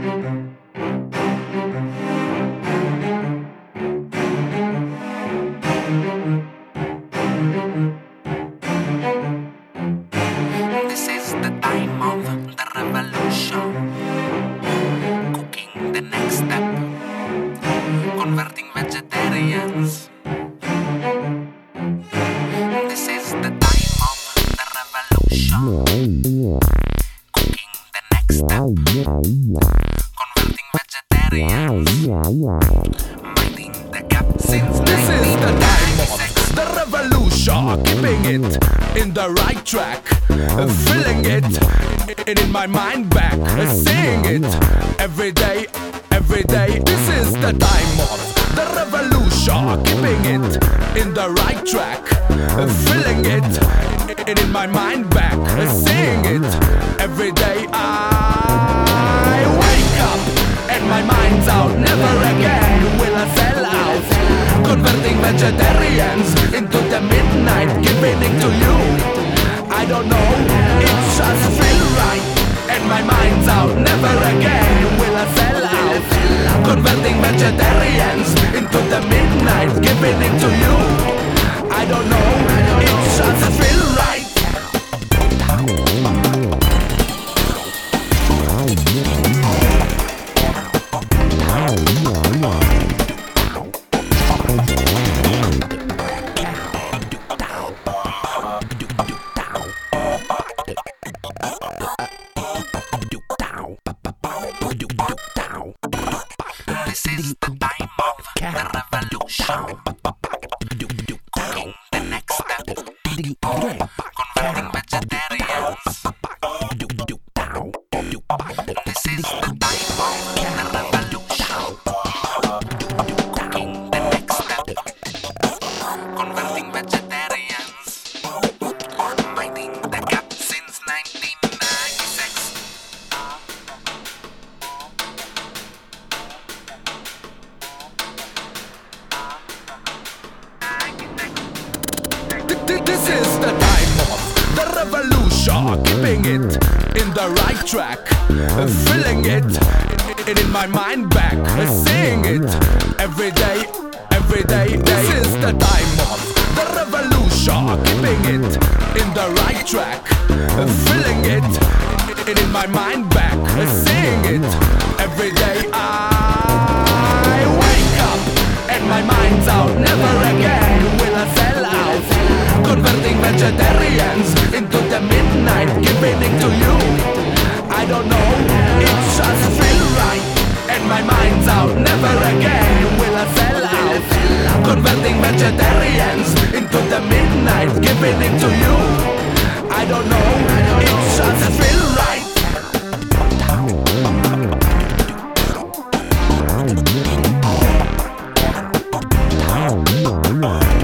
This is the time of the revolution. Cooking the next step. Converting vegetarians. This is the time of the revolution. Cooking the next step. Converting vegetarians. Minding the gap since This is the time of the revolution. Keeping it in the right track, feeling it in my mind back, seeing it every day, every day. This is the time of the revolution. Keeping it in the right track, feeling it in my mind back, seeing it every day. I wake up and my mind's out. Never again will I sell out. Converting vegetarians into the midnight, giving it to you. I don't know, it just feels right. And my mind's out. Never again will I sell out. Converting vegetarians into the midnight, giving it to you. I don't know, it just feels right. This is the time of the revolution. Cooking the next step. Converting vegetarians. This is the time of the revolution. Cooking the next step. Converting vegetarians. Minding the gap since 1996. This is the time of the revolution. Keeping it in the right track, feeling it in my mind back, seeing it every day, every day. This is the time of the revolution. Keeping it in the right track, feeling it in my mind back, seeing it every day. I wake up and my mind's out. Never again will I sell out. Converting vegetarians into the midnight, giving it to you. I don't know, it just feels right. And my mind's out. Never again will I sell out. Converting vegetarians into the midnight, giving it to you. I don't know, it just feels right. Wow.